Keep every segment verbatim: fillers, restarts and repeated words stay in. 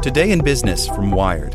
Today in Business from Wired.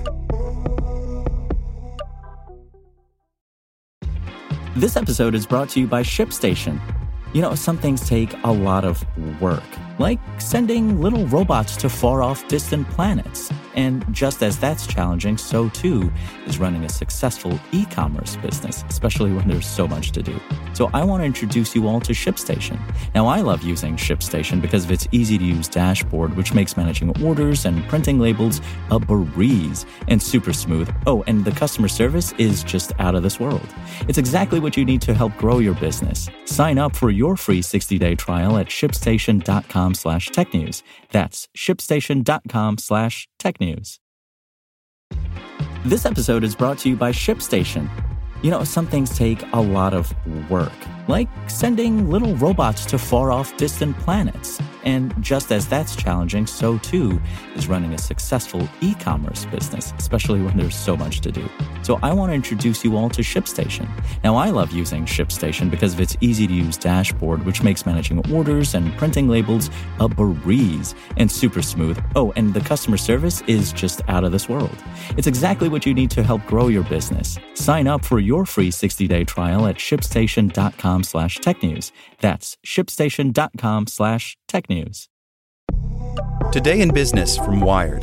This episode is brought to you by ShipStation. You know, some things take a lot of work, like sending little robots to far-off distant planets. And just as that's challenging, so too is running a successful e-commerce business, especially when there's so much to do. So I want to introduce you all to ShipStation. Now, I love using ShipStation because of its easy-to-use dashboard, which makes managing orders and printing labels a breeze and super smooth. Oh, and the customer service is just out of this world. It's exactly what you need to help grow your business. Sign up for your free sixty-day trial at shipstation.com slash tech news. That's shipstation.com slash tech news. This episode is brought to you by ShipStation. You know, some things take a lot of work, like sending little robots to far-off distant planets. And just as that's challenging, so too is running a successful e-commerce business, especially when there's so much to do. So I want to introduce you all to ShipStation. Now, I love using ShipStation because of its easy-to-use dashboard, which makes managing orders and printing labels a breeze and super smooth. Oh, and the customer service is just out of this world. It's exactly what you need to help grow your business. Sign up for your free sixty-day trial at shipstation.com slash tech news. That's shipstation.com slash tech news. Today in Business from Wired.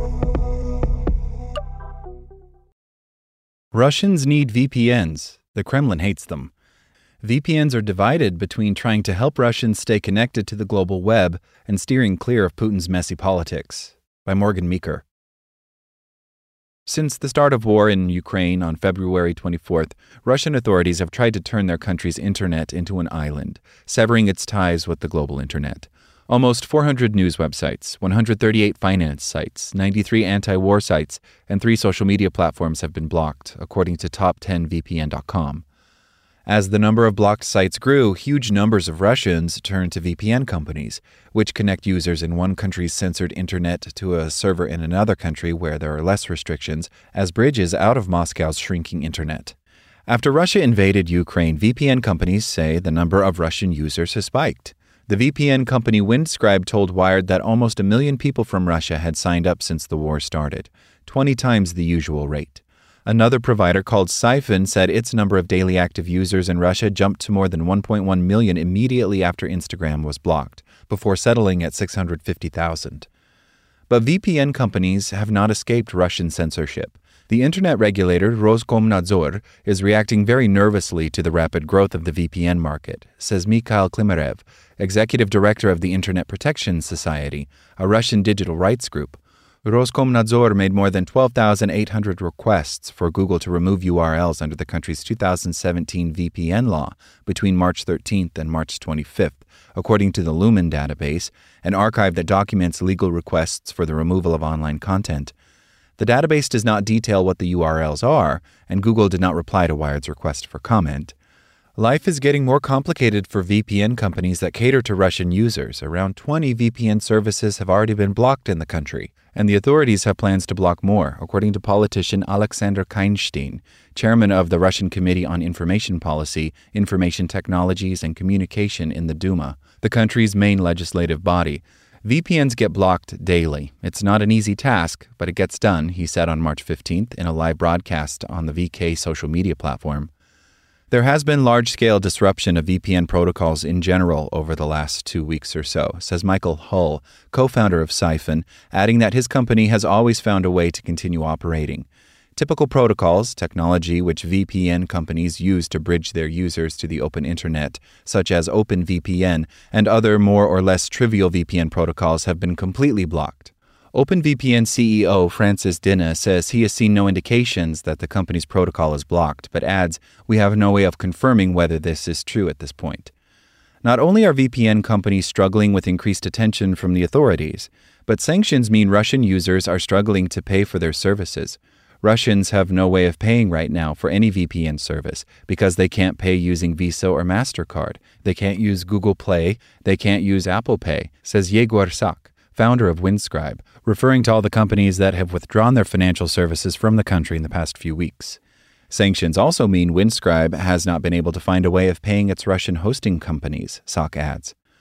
Russians need V P Ns. The Kremlin hates them. V P Ns are divided between trying to help Russians stay connected to the global web and steering clear of Putin's messy politics. By Morgan Meeker. Since the start of war in Ukraine on February twenty-fourth, Russian authorities have tried to turn their country's internet into an island, severing its ties with the global internet. Almost four hundred news websites, one hundred thirty-eight finance sites, ninety-three anti-war sites, and three social media platforms have been blocked, according to top ten V P N dot com. As the number of blocked sites grew, huge numbers of Russians turned to V P N companies, which connect users in one country's censored internet to a server in another country where there are less restrictions, as bridges out of Moscow's shrinking internet. After Russia invaded Ukraine, V P N companies say the number of Russian users has spiked. The V P N company Windscribe told Wired that almost a million people from Russia had signed up since the war started, twenty times the usual rate. Another provider called Siphon said its number of daily active users in Russia jumped to more than one point one million immediately after Instagram was blocked, before settling at six hundred fifty thousand. But V P N companies have not escaped Russian censorship. The internet regulator Roskomnadzor is reacting very nervously to the rapid growth of the V P N market, says Mikhail Klimarev, executive director of the Internet Protection Society, a Russian digital rights group. Roskomnadzor made more than twelve thousand eight hundred requests for Google to remove U R Ls under the country's two thousand seventeen V P N law between March thirteenth and March twenty-fifth, according to the Lumen database, an archive that documents legal requests for the removal of online content. The database does not detail what the U R Ls are, and Google did not reply to Wired's request for comment. Life is getting more complicated for V P N companies that cater to Russian users. Around twenty V P N services have already been blocked in the country, and the authorities have plans to block more, according to politician Alexander Kainstein, chairman of the Russian Committee on Information Policy, Information Technologies, and Communication in the Duma, the country's main legislative body. V P Ns get blocked daily. It's not an easy task, but it gets done, he said on March fifteenth in a live broadcast on the V K social media platform. There has been large-scale disruption of V P N protocols in general over the last two weeks or so, says Michael Hull, co-founder of Siphon, adding that his company has always found a way to continue operating. Typical protocols, technology which V P N companies use to bridge their users to the open internet, such as OpenVPN and other more or less trivial V P N protocols, have been completely blocked. OpenVPN C E O Francis Dinna says he has seen no indications that the company's protocol is blocked, but adds, "We have no way of confirming whether this is true at this point." Not only are V P N companies struggling with increased attention from the authorities, but sanctions mean Russian users are struggling to pay for their services. Russians have no way of paying right now for any V P N service because they can't pay using Visa or MasterCard. They can't use Google Play. They can't use Apple Pay, says Yegor Sak, founder of Windscribe, referring to all the companies that have withdrawn their financial services from the country in the past few weeks. Sanctions also mean Windscribe has not been able to find a way of paying its Russian hosting companies, Sak adds.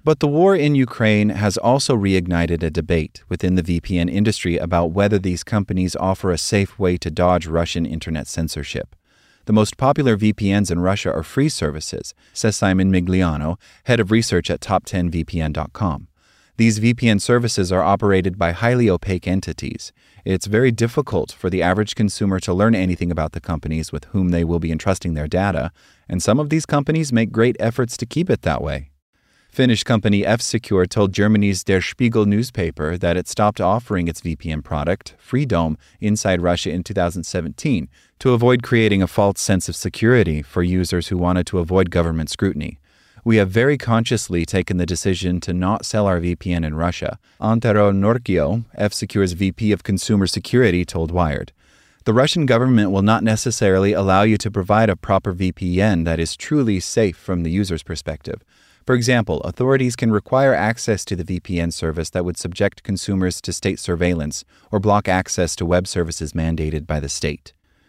But the war in Ukraine has also reignited a debate within the V P N industry about whether these companies offer a safe way to dodge Russian internet censorship. The most popular V P Ns in Russia are free services, says Simon Migliano, head of research at top ten V P N dot com. These V P N services are operated by highly opaque entities. It's very difficult for the average consumer to learn anything about the companies with whom they will be entrusting their data, and some of these companies make great efforts to keep it that way. Finnish company F-Secure told Germany's Der Spiegel newspaper that it stopped offering its V P N product, Freedome, inside Russia in two thousand seventeen to avoid creating a false sense of security for users who wanted to avoid government scrutiny. We have very consciously taken the decision to not sell our V P N in Russia, Antero Norkio, F-Secure's V P of Consumer Security, told Wired. The Russian government will not necessarily allow you to provide a proper V P N that is truly safe from the user's perspective. For example, authorities can require access to the V P N service that would subject consumers to state surveillance or block access to web services mandated by the state.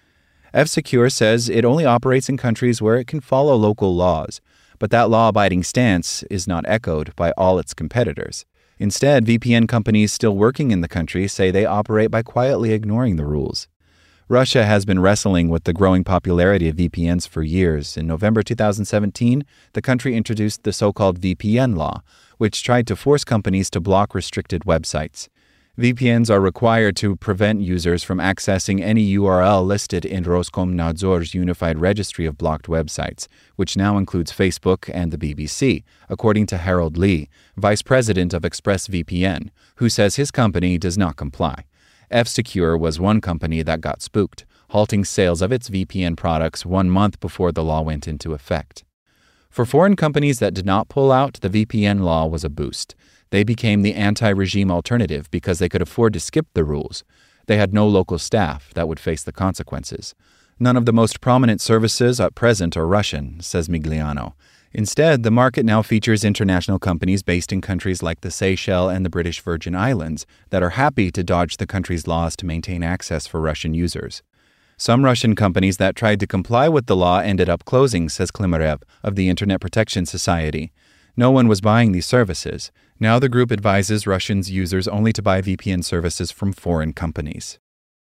F-Secure says it only operates in countries where it can follow local laws, but that law-abiding stance is not echoed by all its competitors. Instead, V P N companies still working in the country say they operate by quietly ignoring the rules. Russia has been wrestling with the growing popularity of V P Ns for years. In November two thousand seventeen, the country introduced the so-called V P N law, which tried to force companies to block restricted websites. V P Ns are required to prevent users from accessing any U R L listed in Roskomnadzor's unified registry of blocked websites, which now includes Facebook and the B B C, according to Harold Lee, vice president of ExpressVPN, who says his company does not comply. F-Secure was one company that got spooked, halting sales of its V P N products one month before the law went into effect. For foreign companies that did not pull out, the V P N law was a boost. They became the anti-regime alternative because they could afford to skip the rules. They had no local staff that would face the consequences. None of the most prominent services at present are Russian, says Migliano. Instead, the market now features international companies based in countries like the Seychelles and the British Virgin Islands that are happy to dodge the country's laws to maintain access for Russian users. Some Russian companies that tried to comply with the law ended up closing, says Klimarev of the Internet Protection Society. No one was buying these services. Now the group advises Russian users only to buy V P N services from foreign companies.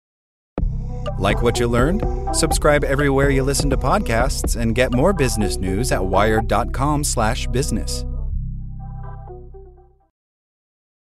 Like what you learned? Subscribe everywhere you listen to podcasts and get more business news at wired dot com slash business.